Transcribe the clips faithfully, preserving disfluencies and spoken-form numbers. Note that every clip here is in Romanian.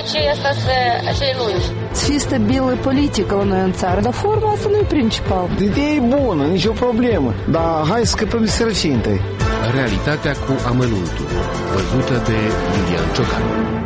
aceea asta să acei lungi. Să fie stabilă politică la noi în țară, dar forma asta nu e principal. Ideea e bună, nicio problemă, dar hai să scăpăm de sărăcie întâi. Realitatea cu amănuntul, văzută de Lilian Ciocan.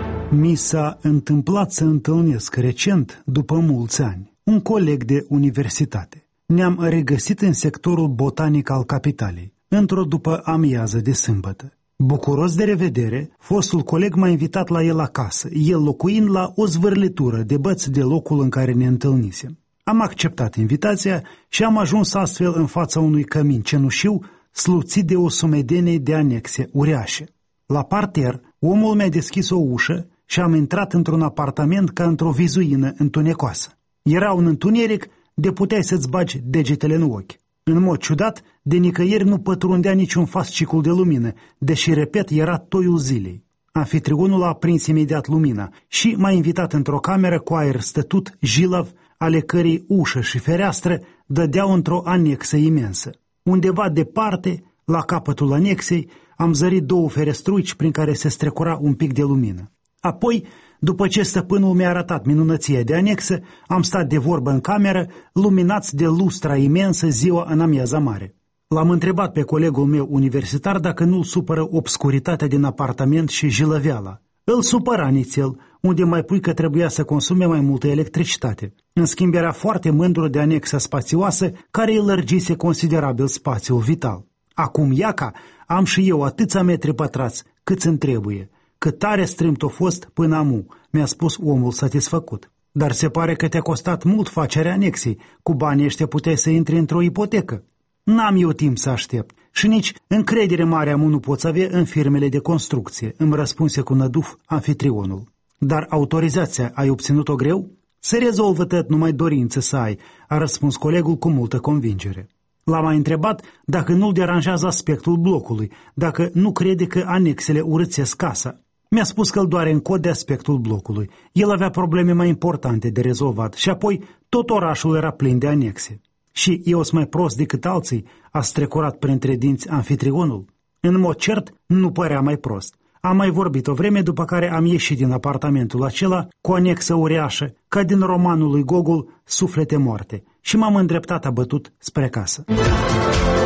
Mi s-a întâmplat să întâlnesc recent, după mulți ani, un coleg de universitate. Ne-am regăsit în sectorul botanic al capitalei, într-o după amiază de sâmbătă. Bucuros de revedere, fostul coleg m-a invitat la el acasă, el locuind la o zvârlitură de băți de locul în care ne întâlnisem. Am acceptat invitația și am ajuns astfel în fața unui cămin cenușiu, sluțit de o sumedenie de anexe uriașe. La parter, omul mi-a deschis o ușă și am intrat într-un apartament ca într-o vizuină întunecoasă. Era un întuneric de puteai să-ți bagi degetele în ochi. În mod ciudat, de nicăieri nu pătrundea niciun fascicul de lumină, deși, repet, era toiul zilei. Anfitrionul a aprins imediat lumina și m-a invitat într-o cameră cu aer stătut, jilav, ale cărei ușă și fereastră dădeau într-o anexă imensă. Undeva departe, la capătul anexei, am zărit două ferestruici prin care se strecura un pic de lumină. Apoi, după ce stăpânul mi-a arătat minunăția de anexă, am stat de vorbă în cameră, luminați de lustra imensă ziua în amiaza mare. L-am întrebat pe colegul meu universitar dacă nu-l supără obscuritatea din apartament și jilăveala. Îl supăra nițel, unde mai pui că trebuia să consume mai multă electricitate. În schimb, era foarte mândru de anexa spațioasă, care îi lărgise considerabil spațiul vital. Acum, iaca, am și eu atâția metri pătrați câți-mi trebuie. Cât tare strâmt a fost până amu, mi-a spus omul satisfăcut. Dar se pare că te-a costat mult facerea anexei. Cu banii ăștia puteai să intri într-o ipotecă. N-am eu timp să aștept și nici încredere mare amu nu poți avea în firmele de construcție, îmi răspunse cu năduf anfitrionul. Dar autorizația ai obținut-o greu? Se rezolvă tot, numai dorință să ai, a răspuns colegul cu multă convingere. L-am mai întrebat dacă nu-l deranjează aspectul blocului, dacă nu crede că anexele urățesc casa. Mi-a spus că îl doare în cod de aspectul blocului. El avea probleme mai importante de rezolvat și apoi tot orașul era plin de anexe. Și eu sunt mai prost decât alții, a strecurat printre dinți anfitrionul. În mod cert, nu părea mai prost. Am mai vorbit o vreme, după care am ieșit din apartamentul acela cu o anexă uriașă, ca din romanul lui Gogol, Suflete moarte, și m-am îndreptat abătut spre casă.